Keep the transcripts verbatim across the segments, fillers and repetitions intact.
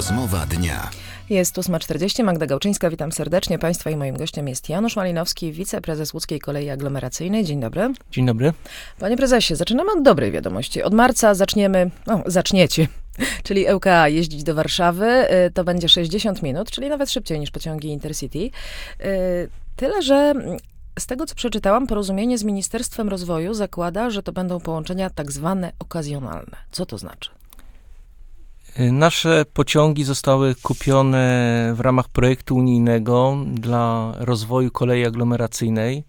Rozmowa dnia. Jest ósma czterdzieści, Magda Gałczyńska, witam serdecznie Państwa i moim gościem jest Janusz Malinowski, wiceprezes Łódzkiej Kolei Aglomeracyjnej. Dzień dobry. Dzień dobry. Panie prezesie, zaczynamy od dobrej wiadomości. Od marca zaczniemy, no zaczniecie, czyli L K A jeździć do Warszawy. To będzie sześćdziesiąt minut, czyli nawet szybciej niż pociągi Intercity. Tyle, że z tego, co przeczytałam, porozumienie z Ministerstwem Rozwoju zakłada, że to będą połączenia tak zwane okazjonalne. Co to znaczy? Nasze pociągi zostały kupione w ramach projektu unijnego dla rozwoju kolei aglomeracyjnej.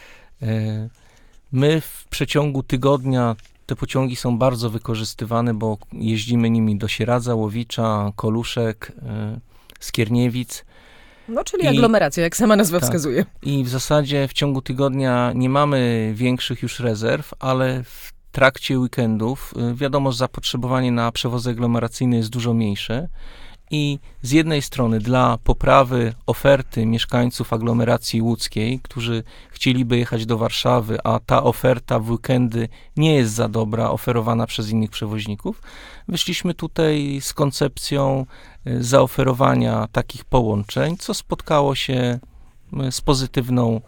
My w przeciągu tygodnia te pociągi są bardzo wykorzystywane, bo jeździmy nimi do Sieradza, Łowicza, Koluszek, Skierniewic. No, czyli aglomeracja, jak sama nazwa tak, wskazuje. I w zasadzie w ciągu tygodnia nie mamy większych już rezerw, ale w W trakcie weekendów wiadomo, że zapotrzebowanie na przewozy aglomeracyjne jest dużo mniejsze i z jednej strony dla poprawy oferty mieszkańców aglomeracji łódzkiej, którzy chcieliby jechać do Warszawy, a ta oferta w weekendy nie jest za dobra, oferowana przez innych przewoźników, wyszliśmy tutaj z koncepcją zaoferowania takich połączeń, co spotkało się z pozytywną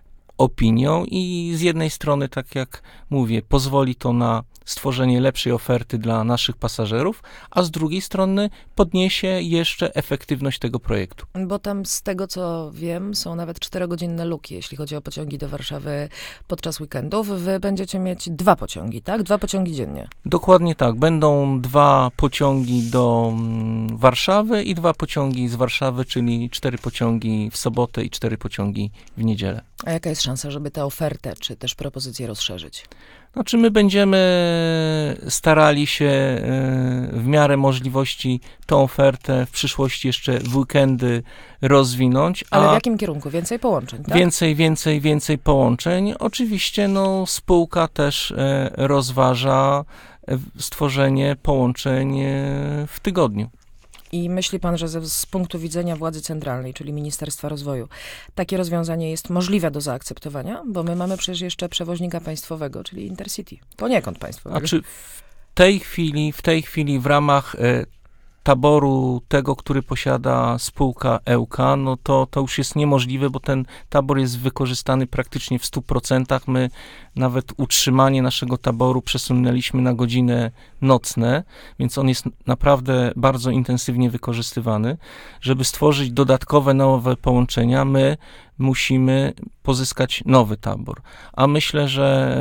opinią i z jednej strony, tak jak mówię, pozwoli to na stworzenie lepszej oferty dla naszych pasażerów, a z drugiej strony podniesie jeszcze efektywność tego projektu. Bo tam z tego, co wiem, są nawet czterogodzinne luki, jeśli chodzi o pociągi do Warszawy podczas weekendów. Wy będziecie mieć dwa pociągi, tak? Dwa pociągi dziennie. Dokładnie tak. Będą dwa pociągi do mm, Warszawy i dwa pociągi z Warszawy, czyli cztery pociągi w sobotę i cztery pociągi w niedzielę. A jaka jest szansa, żeby tę ofertę, czy też propozycję rozszerzyć? Znaczy my będziemy starali się w miarę możliwości tą ofertę w przyszłości jeszcze w weekendy rozwinąć. Ale a w jakim kierunku? Więcej połączeń, tak? Więcej, więcej, więcej połączeń. Oczywiście no, spółka też rozważa stworzenie połączeń w tygodniu. I myśli pan, że ze, z punktu widzenia władzy centralnej, czyli Ministerstwa Rozwoju, takie rozwiązanie jest możliwe do zaakceptowania? Bo my mamy przecież jeszcze przewoźnika państwowego, czyli Intercity. Poniekąd państwowego. Znaczy w tej chwili, w tej chwili w ramach e, taboru tego, który posiada spółka L K A, no to, to już jest niemożliwe, bo ten tabor jest wykorzystany praktycznie w stu procentach. My nawet utrzymanie naszego taboru przesunęliśmy na godziny nocne, więc on jest naprawdę bardzo intensywnie wykorzystywany. Żeby stworzyć dodatkowe, nowe połączenia, my musimy pozyskać nowy tabor. A myślę, że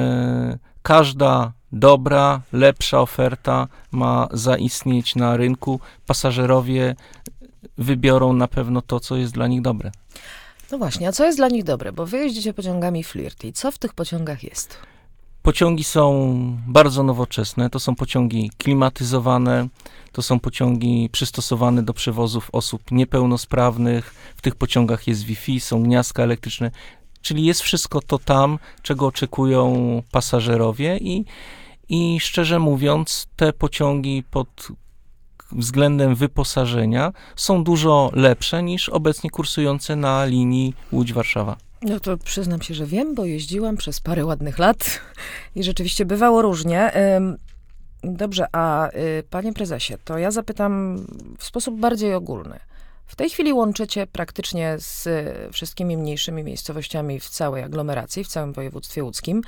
każda dobra, lepsza oferta ma zaistnieć na rynku. Pasażerowie wybiorą na pewno to, co jest dla nich dobre. No właśnie, a co jest dla nich dobre? Bo wy jeździcie pociągami Flirt i co w tych pociągach jest? Pociągi są bardzo nowoczesne, to są pociągi klimatyzowane, to są pociągi przystosowane do przewozów osób niepełnosprawnych, w tych pociągach jest Wi-Fi, są gniazdka elektryczne, czyli jest wszystko to tam, czego oczekują pasażerowie i, i szczerze mówiąc, te pociągi pod względem wyposażenia są dużo lepsze niż obecnie kursujące na linii Łódź-Warszawa. No to przyznam się, że wiem, bo jeździłam przez parę ładnych lat i rzeczywiście bywało różnie. Dobrze, a panie prezesie, to ja zapytam w sposób bardziej ogólny. W tej chwili łączycie praktycznie z wszystkimi mniejszymi miejscowościami w całej aglomeracji, w całym województwie łódzkim.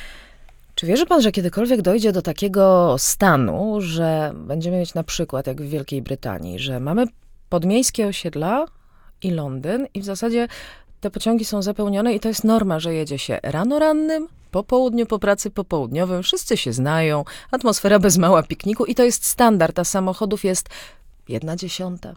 Czy wierzy pan, że kiedykolwiek dojdzie do takiego stanu, że będziemy mieć na przykład, jak w Wielkiej Brytanii, że mamy podmiejskie osiedla i Londyn i w zasadzie te pociągi są zapełnione i to jest norma, że jedzie się rano rannym, po południu, po pracy popołudniowym, wszyscy się znają, atmosfera bez mała pikniku i to jest standard, a samochodów jest jedna dziesiąta.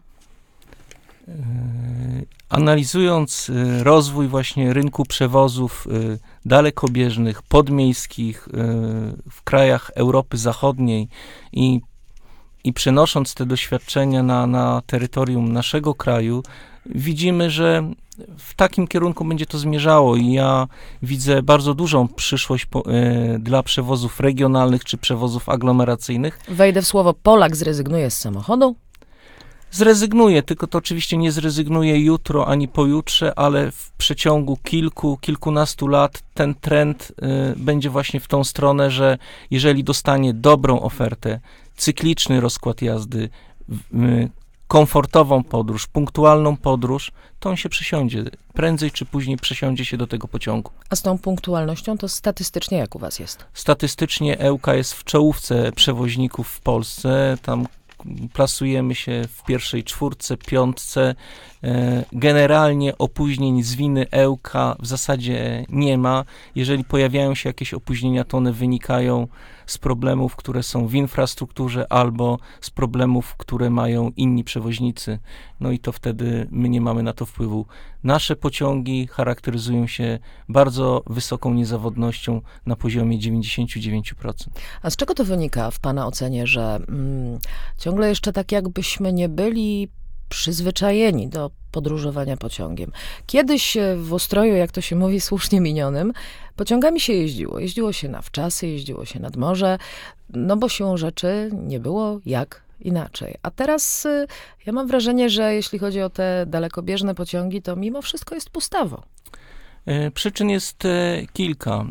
Analizując rozwój właśnie rynku przewozów dalekobieżnych, podmiejskich w krajach Europy Zachodniej i, i przenosząc te doświadczenia na, na terytorium naszego kraju, widzimy, że w takim kierunku będzie to zmierzało i ja widzę bardzo dużą przyszłość po, y, dla przewozów regionalnych czy przewozów aglomeracyjnych. Wejdę w słowo, Polak zrezygnuje z samochodu? Zrezygnuje, tylko to oczywiście nie zrezygnuje jutro ani pojutrze, ale w przeciągu kilku, kilkunastu lat ten trend y, będzie właśnie w tą stronę, że jeżeli dostanie dobrą ofertę, cykliczny rozkład jazdy, y, komfortową podróż, punktualną podróż, to on się przesiądzie. Prędzej czy później przesiądzie się do tego pociągu. A z tą punktualnością to statystycznie jak u was jest? Statystycznie Ełka jest w czołówce przewoźników w Polsce. Tam plasujemy się w pierwszej czwórce, piątce. Generalnie opóźnień z winy Ełka w zasadzie nie ma. Jeżeli pojawiają się jakieś opóźnienia, to one wynikają z problemów, które są w infrastrukturze albo z problemów, które mają inni przewoźnicy. No i to wtedy my nie mamy na to wpływu. Nasze pociągi charakteryzują się bardzo wysoką niezawodnością na poziomie dziewięćdziesiąt dziewięć procent. A z czego to wynika w pana ocenie, że mm, ciągle jeszcze tak jakbyśmy nie byli przyzwyczajeni do podróżowania pociągiem? Kiedyś w ustroju, jak to się mówi, słusznie minionym, pociągami się jeździło. Jeździło się na wczasy, jeździło się nad morze, no bo siłą rzeczy nie było jak inaczej. A teraz y, ja mam wrażenie, że jeśli chodzi o te dalekobieżne pociągi, to mimo wszystko jest pustawo. Przyczyn jest kilka.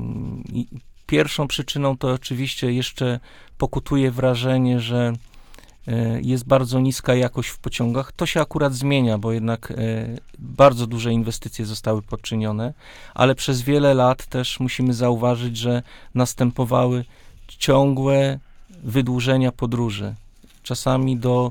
Pierwszą przyczyną to oczywiście jeszcze pokutuje wrażenie, że jest bardzo niska jakość w pociągach. To się akurat zmienia, bo jednak bardzo duże inwestycje zostały poczynione, ale przez wiele lat też musimy zauważyć, że następowały ciągłe wydłużenia podróży. Czasami do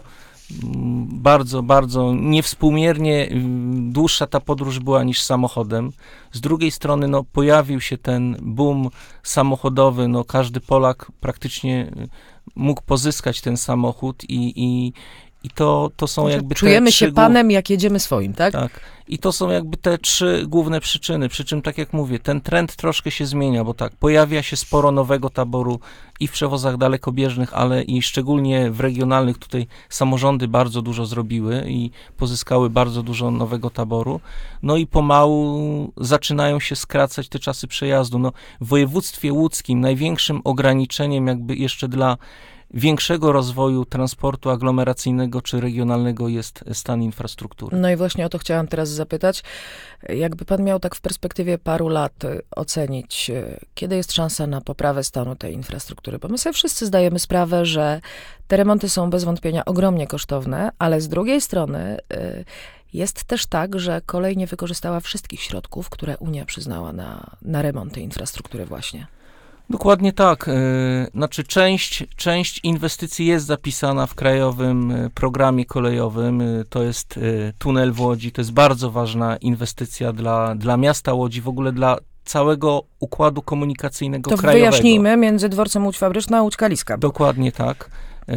bardzo, bardzo niewspółmiernie dłuższa ta podróż była niż samochodem. Z drugiej strony no, pojawił się ten boom samochodowy, no, każdy Polak praktycznie mógł pozyskać ten samochód i, i, i to, to są Może jakby czujemy te się trzy panem, jak jedziemy swoim, tak? Tak. I to są jakby te trzy główne przyczyny, przy czym tak jak mówię, ten trend troszkę się zmienia, bo tak, pojawia się sporo nowego taboru i w przewozach dalekobieżnych, ale i szczególnie w regionalnych, tutaj samorządy bardzo dużo zrobiły i pozyskały bardzo dużo nowego taboru, no i pomału zaczynają się skracać te czasy przejazdu. No, w województwie łódzkim największym ograniczeniem jakby jeszcze dla większego rozwoju transportu aglomeracyjnego czy regionalnego jest stan infrastruktury. No i właśnie o to chciałam teraz zapytać. Jakby pan miał tak w perspektywie paru lat ocenić, kiedy jest szansa na poprawę stanu tej infrastruktury? Bo my sobie wszyscy zdajemy sprawę, że te remonty są bez wątpienia ogromnie kosztowne, ale z drugiej strony jest też tak, że kolej nie wykorzystała wszystkich środków, które Unia przyznała na, na remonty infrastruktury właśnie. Dokładnie tak. Znaczy część, część inwestycji jest zapisana w krajowym programie kolejowym. To jest tunel w Łodzi. To jest bardzo ważna inwestycja dla, dla miasta Łodzi, w ogóle dla całego układu komunikacyjnego to krajowego. To wyjaśnijmy, między dworcem Łódź Fabryczna a Łódź Kaliska. Dokładnie tak.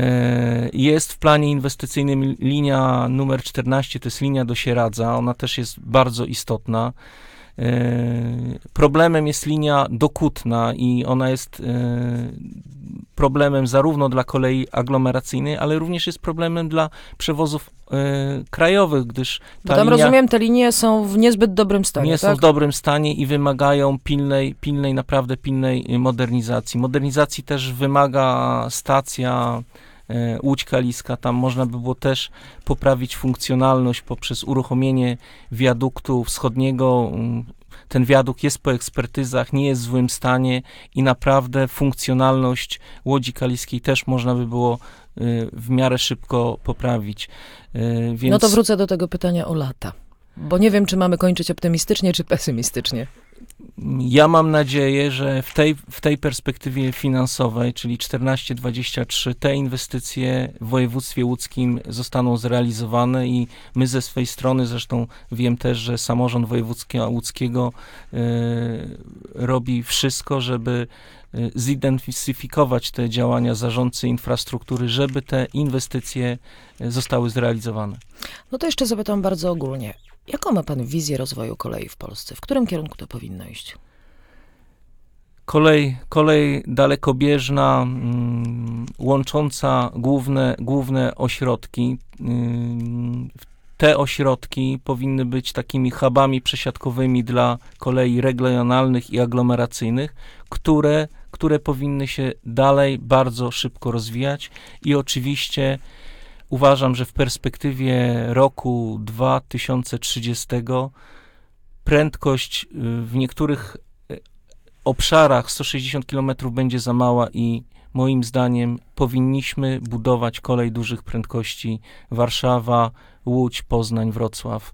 Jest w planie inwestycyjnym linia numer czternaście, to jest linia do Sieradza. Ona też jest bardzo istotna. Problemem jest linia do Kutna i ona jest problemem zarówno dla kolei aglomeracyjnej, ale również jest problemem dla przewozów krajowych, gdyż ta Bo tam linia, rozumiem, te linie są w niezbyt dobrym stanie, nie tak? są w dobrym stanie i wymagają pilnej, pilnej, naprawdę pilnej modernizacji. Modernizacji też wymaga stacja Łódź Kaliska, tam można by było też poprawić funkcjonalność poprzez uruchomienie wiaduktu wschodniego. Ten wiadukt jest po ekspertyzach, nie jest w złym stanie i naprawdę funkcjonalność Łodzi Kaliskiej też można by było w miarę szybko poprawić. Więc... No to wrócę do tego pytania o lata, bo nie wiem, czy mamy kończyć optymistycznie, czy pesymistycznie. Ja mam nadzieję, że w tej, w tej perspektywie finansowej, czyli czternaście dwadzieścia trzy, te inwestycje w województwie łódzkim zostaną zrealizowane i my ze swej strony, zresztą wiem też, że samorząd województwa łódzkiego y, robi wszystko, żeby y, zidentyfikować te działania zarządcy infrastruktury, żeby te inwestycje zostały zrealizowane. No to jeszcze zapytam bardzo ogólnie. Jaką ma pan wizję rozwoju kolei w Polsce? W którym kierunku to powinno iść? Kolej, kolej dalekobieżna, mm, łącząca główne, główne ośrodki. Mm, te ośrodki powinny być takimi hubami przesiadkowymi dla kolei regionalnych i aglomeracyjnych, które, które powinny się dalej bardzo szybko rozwijać i oczywiście uważam, że w perspektywie roku dwa tysiące trzydziestego prędkość w niektórych obszarach sto sześćdziesiąt kilometrów będzie za mała i moim zdaniem powinniśmy budować kolej dużych prędkości Warszawa, Łódź, Poznań, Wrocław.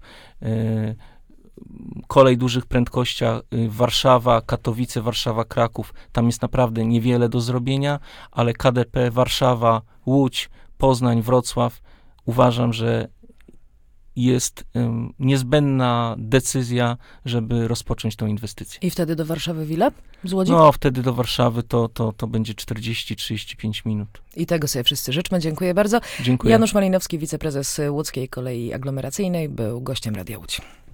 Kolej dużych prędkościach Warszawa, Katowice, Warszawa, Kraków. Tam jest naprawdę niewiele do zrobienia, ale K D P Warszawa, Łódź, Poznań, Wrocław, uważam, że jest um, niezbędna decyzja, żeby rozpocząć tą inwestycję. I wtedy do Warszawy w ile? Z Łodzi? No, wtedy do Warszawy to, to, to będzie czterdzieści do trzydziestu pięciu minut. I tego sobie wszyscy życzmy. Dziękuję bardzo. Dziękuję. Janusz Malinowski, wiceprezes Łódzkiej Kolei Aglomeracyjnej, był gościem Radia Łódź.